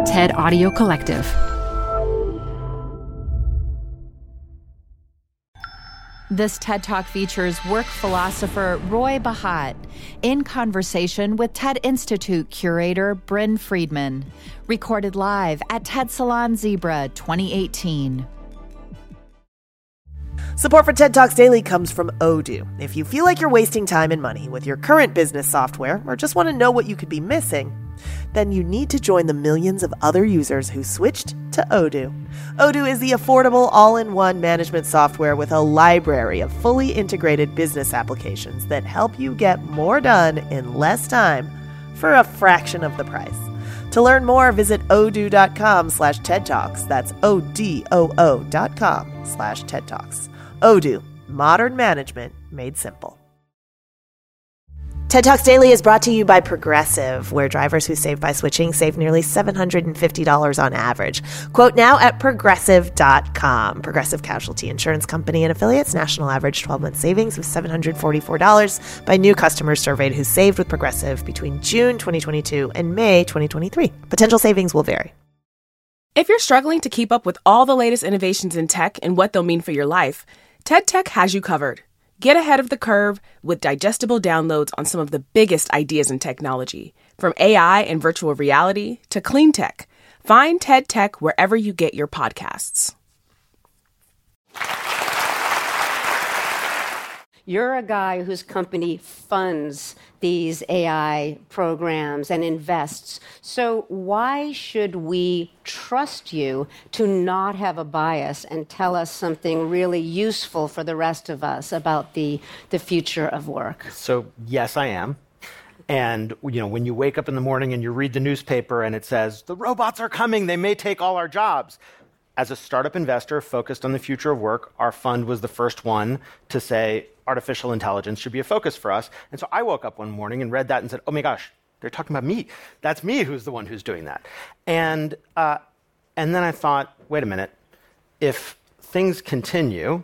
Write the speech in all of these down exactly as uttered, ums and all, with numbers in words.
TED Audio Collective. This TED Talk features work philosopher Roy Bahat in conversation with TED Institute curator Bryn Friedman. Recorded live at TED Salon Zebra twenty eighteen. Support for TED Talks Daily comes from Odoo. If you feel like you're wasting time and money with your current business software or just want to know what you could be missing, then you need to join the millions of other users who switched to Odoo. Odoo is the affordable all-in-one management software with a library of fully integrated business applications that help you get more done in less time for a fraction of the price. To learn more, visit odoo.com slash TED Talks. That's O-D-O-O dot com slash TED Talks. Odoo, modern management made simple. TED Talks Daily is brought to you by Progressive, where drivers who save by switching save nearly seven hundred fifty dollars on average. Quote now at progressive dot com. Progressive Casualty Insurance Company and affiliates. National average twelve-month savings of seven hundred forty-four dollars by new customers surveyed who saved with Progressive between June twenty twenty-two and May twenty twenty-three. Potential savings will vary. If you're struggling to keep up with all the latest innovations in tech and what they'll mean for your life, TED Tech has you covered. Get ahead of the curve with digestible downloads on some of the biggest ideas in technology, from A I and virtual reality to clean tech. Find TED Tech wherever you get your podcasts. You're a guy whose company funds these A I programs and invests. So why should we trust you to not have a bias and tell us something really useful for the rest of us about the, the future of work? So yes, I am. And you know, when you wake up in the morning and you read the newspaper and it says, the robots are coming, they may take all our jobs. As a startup investor focused on the future of work, our fund was the first one to say artificial intelligence should be a focus for us. And so I woke up one morning and read that and said, oh my gosh, they're talking about me. That's me who's the one who's doing that. And, uh, and then I thought, wait a minute, if things continue,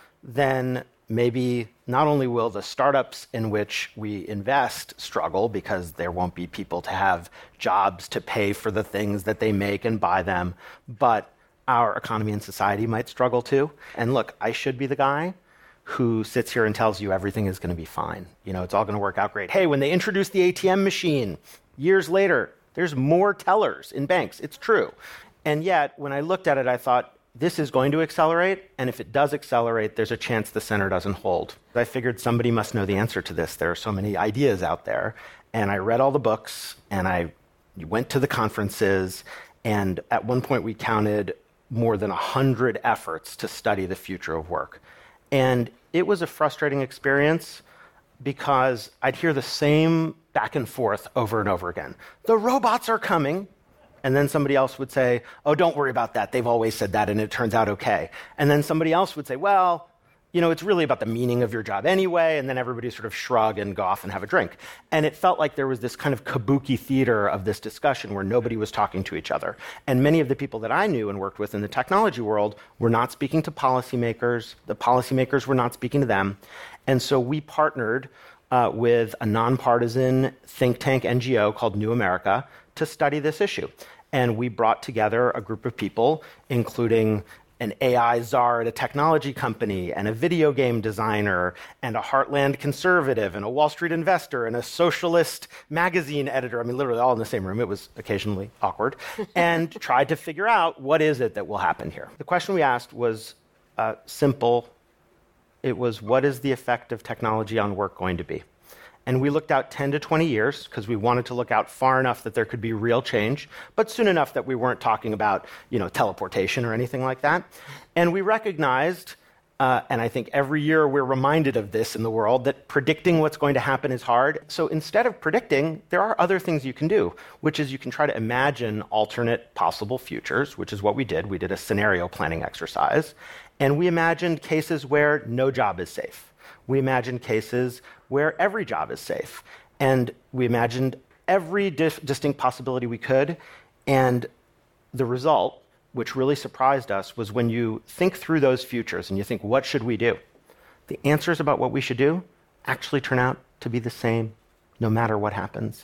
then maybe not only will the startups in which we invest struggle because there won't be people to have jobs to pay for the things that they make and buy them, but our economy and society might struggle too. And look, I should be the guy who sits here and tells you everything is going to be fine. You know, it's all going to work out great. Hey, when they introduced the A T M machine years later, there's more tellers in banks. It's true. And yet, when I looked at it, I thought, this is going to accelerate. And if it does accelerate, there's a chance the center doesn't hold. I figured somebody must know the answer to this. There are so many ideas out there. And I read all the books, and I went to the conferences. And at one point, we counted more than one hundred efforts to study the future of work. And it was a frustrating experience because I'd hear the same back and forth over and over again. The robots are coming. And then somebody else would say, oh, don't worry about that. They've always said that, and it turns out okay. And then somebody else would say, well, you know, it's really about the meaning of your job anyway. And then everybody sort of shrug and go off and have a drink. And it felt like there was this kind of kabuki theater of this discussion where nobody was talking to each other. And many of the people that I knew and worked with in the technology world were not speaking to policymakers. The policymakers were not speaking to them. And so we partnered uh, with a nonpartisan think tank N G O called New America to study this issue. And we brought together a group of people, including an A I czar at a technology company, and a video game designer, and a Heartland conservative, and a Wall Street investor, and a socialist magazine editor. I mean, literally all in the same room. It was occasionally awkward. And tried to figure out what is it that will happen here. The question we asked was uh, simple. It was, what is the effect of technology on work going to be? And we looked out ten to twenty years because we wanted to look out far enough that there could be real change, but soon enough that we weren't talking about, you know, teleportation or anything like that. And we recognized, uh, and I think every year we're reminded of this in the world, that predicting what's going to happen is hard. So instead of predicting, there are other things you can do, which is you can try to imagine alternate possible futures, which is what we did. We did a scenario planning exercise, and we imagined cases where no job is safe. We imagined cases where every job is safe. And we imagined every dif- distinct possibility we could. And the result, which really surprised us, was when you think through those futures and you think, what should we do? The answers about what we should do actually turn out to be the same no matter what happens.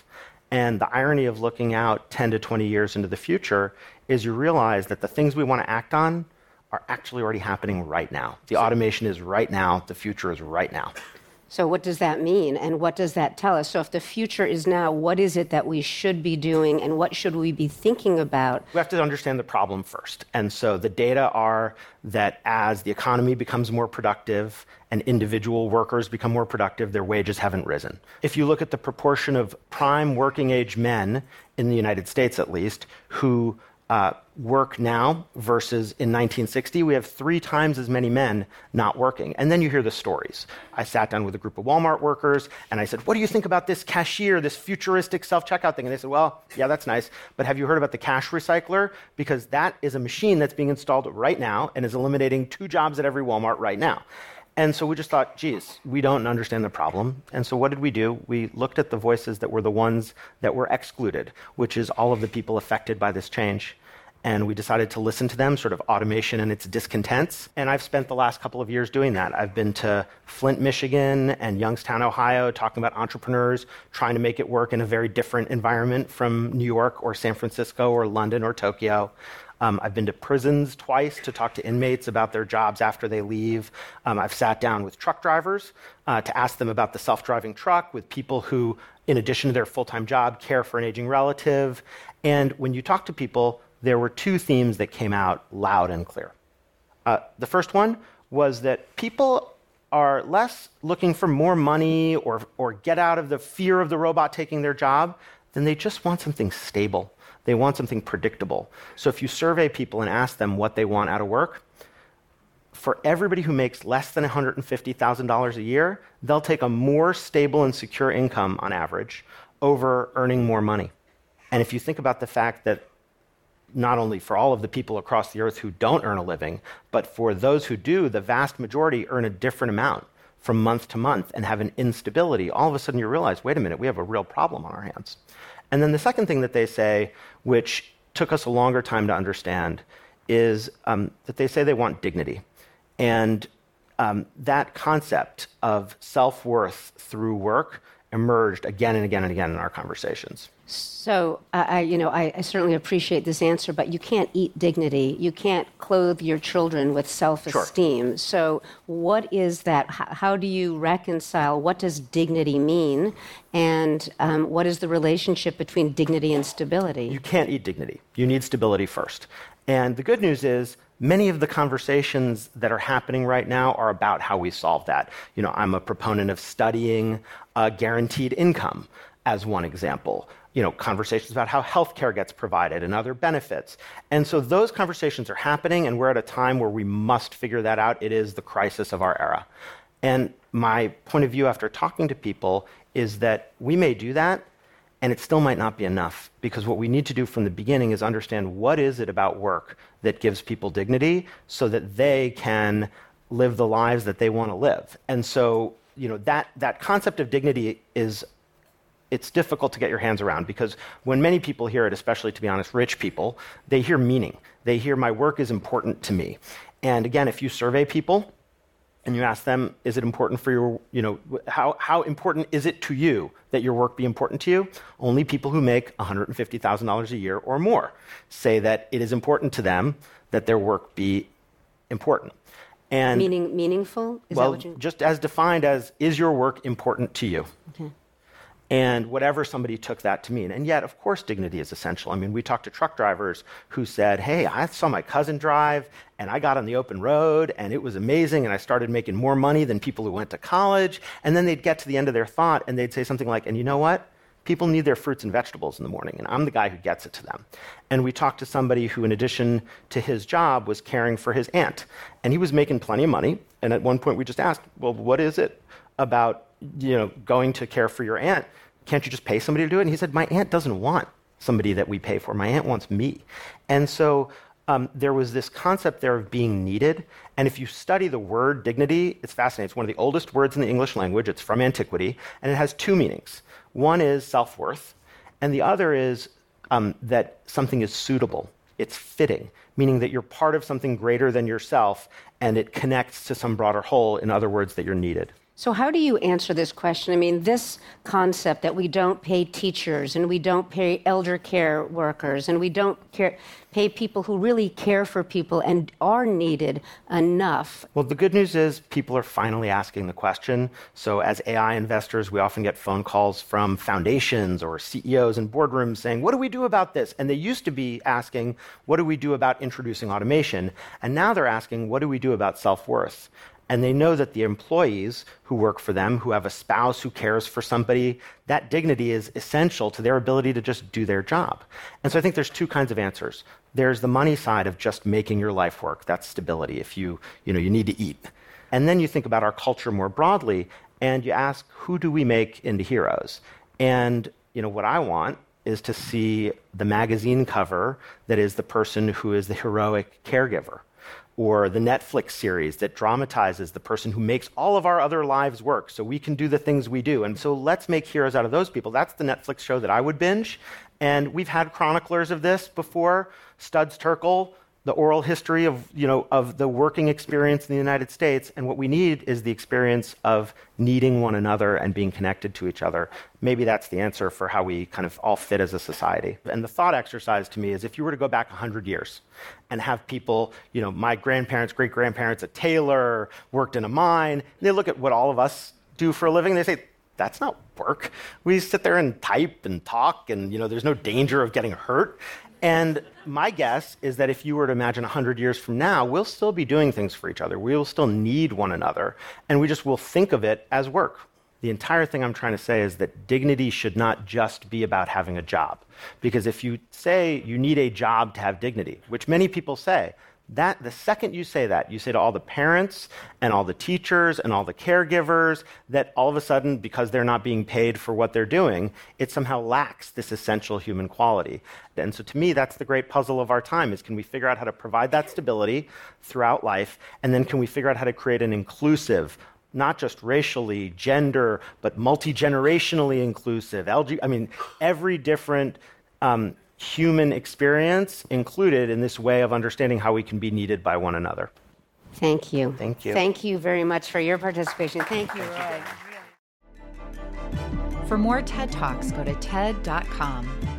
And the irony of looking out ten to twenty years into the future is you realize that the things we want to act on are actually already happening right now. The automation is right now. The future is right now. So what does that mean, and what does that tell us? So if the future is now, what is it that we should be doing, and what should we be thinking about? We have to understand the problem first. And so the data are that as the economy becomes more productive and individual workers become more productive, their wages haven't risen. If you look at the proportion of prime working age men, in the United States at least, who Uh, work now versus in nineteen sixty, we have three times as many men not working. And then you hear the stories. I sat down with a group of Walmart workers, and I said, what do you think about this cashier, this futuristic self-checkout thing? And they said, well, yeah, that's nice, but have you heard about the cash recycler? Because that is a machine that's being installed right now and is eliminating two jobs at every Walmart right now. And so we just thought, geez, we don't understand the problem. And so what did we do? We looked at the voices that were the ones that were excluded, which is all of the people affected by this change. And we decided to listen to them, sort of automation and its discontents. And I've spent the last couple of years doing that. I've been to Flint, Michigan and Youngstown, Ohio, talking about entrepreneurs trying to make it work in a very different environment from New York or San Francisco or London or Tokyo. Um, I've been to prisons twice to talk to inmates about their jobs after they leave. Um, I've sat down with truck drivers uh, to ask them about the self-driving truck, with people who, in addition to their full-time job, care for an aging relative. And when you talk to people, there were two themes that came out loud and clear. Uh, the first one was that people are less looking for more money or, or get out of the fear of the robot taking their job than they just want something stable. They want something predictable. So if you survey people and ask them what they want out of work, for everybody who makes less than one hundred fifty thousand dollars a year, they'll take a more stable and secure income on average over earning more money. And if you think about the fact that not only for all of the people across the earth who don't earn a living, but for those who do, the vast majority earn a different amount from month to month and have an instability, all of a sudden you realize, wait a minute, we have a real problem on our hands. And then the second thing that they say, which took us a longer time to understand, is um, that they say they want dignity. And um, that concept of self-worth through work emerged again and again and again in our conversations. So, uh, I, you know, I, I certainly appreciate this answer, but you can't eat dignity. You can't clothe your children with self-esteem. Sure. So what is that? How, how do you reconcile? What does dignity mean? And um, what is the relationship between dignity and stability? You can't eat dignity. You need stability first. And the good news is, many of the conversations that are happening right now are about how we solve that. You know, I'm a proponent of studying uh, guaranteed income as one example. You know, conversations about how healthcare gets provided and other benefits. And so those conversations are happening, and we're at a time where we must figure that out. It is the crisis of our era. And my point of view after talking to people is that we may do that, and it still might not be enough, because what we need to do from the beginning is understand what is it about work that gives people dignity so that they can live the lives that they want to live. And so, you know, that, that concept of dignity is, it's difficult to get your hands around, because when many people hear it, especially, to be honest, rich people, they hear meaning. They hear my work is important to me. And again, if you survey people, and you ask them, is it important for your, you know, how, how important is it to you that your work be important to you? Only people who make one hundred fifty thousand dollars a year or more say that it is important to them that their work be important. And Meaning, meaningful? Is well, that what you... just as defined as, is your work important to you? Okay. And whatever somebody took that to mean. And yet, of course, dignity is essential. I mean, we talked to truck drivers who said, hey, I saw my cousin drive, and I got on the open road, and it was amazing, and I started making more money than people who went to college. And then they'd get to the end of their thought, and they'd say something like, and you know what? People need their fruits and vegetables in the morning, and I'm the guy who gets it to them. And we talked to somebody who, in addition to his job, was caring for his aunt. And he was making plenty of money. And at one point, we just asked, well, what is it about, you know, going to care for your aunt? Can't you just pay somebody to do it? And he said, my aunt doesn't want somebody that we pay for. My aunt wants me. And so um, there was this concept there of being needed. And if you study the word dignity, it's fascinating. It's one of the oldest words in the English language. It's from antiquity. And it has two meanings. One is self-worth, and the other is um, that something is suitable. It's fitting, meaning that you're part of something greater than yourself, and it connects to some broader whole, in other words, that you're needed. So how do you answer this question? I mean, this concept that we don't pay teachers and we don't pay elder care workers and we don't care, pay people who really care for people and are needed enough. Well, the good news is people are finally asking the question. So as A I investors, we often get phone calls from foundations or C E Os in boardrooms saying, what do we do about this? And they used to be asking, what do we do about introducing automation? And now they're asking, what do we do about self-worth? And they know that the employees who work for them, who have a spouse who cares for somebody, that dignity is essential to their ability to just do their job. And so I think there's two kinds of answers. There's the money side of just making your life work. That's stability if you, you know, you need to eat. And then you think about our culture more broadly, and you ask, who do we make into heroes? And you know, what I want is to see the magazine cover that is the person who is the heroic caregiver, or the Netflix series that dramatizes the person who makes all of our other lives work so we can do the things we do. And so let's make heroes out of those people. That's the Netflix show that I would binge. And we've had chroniclers of this before. Studs Terkel, the oral history of, you know, of the working experience in the United States. And what we need is the experience of needing one another and being connected to each other. Maybe that's the answer for how we kind of all fit as a society. And the thought exercise to me is if you were to go back one hundred years and have people, you know, my grandparents, great-grandparents, a tailor, worked in a mine, they look at what all of us do for a living, they say, that's not work. We sit there and type and talk, and you know, there's no danger of getting hurt. And my guess is that if you were to imagine one hundred years from now, we'll still be doing things for each other. We will still need one another, and we just will think of it as work. The entire thing I'm trying to say is that dignity should not just be about having a job. Because if you say you need a job to have dignity, which many people say, that the second you say that, you say to all the parents and all the teachers and all the caregivers that all of a sudden, because they're not being paid for what they're doing, it somehow lacks this essential human quality. And so to me, that's the great puzzle of our time, is can we figure out how to provide that stability throughout life, and then can we figure out how to create an inclusive, not just racially, gender, but multi-generationally inclusive, L G, I mean, every different um, human experience included in this way of understanding how we can be needed by one another. Thank you. Thank you. Thank you very much for your participation. Thank you, Roy. For more TED Talks, go to T E D dot com.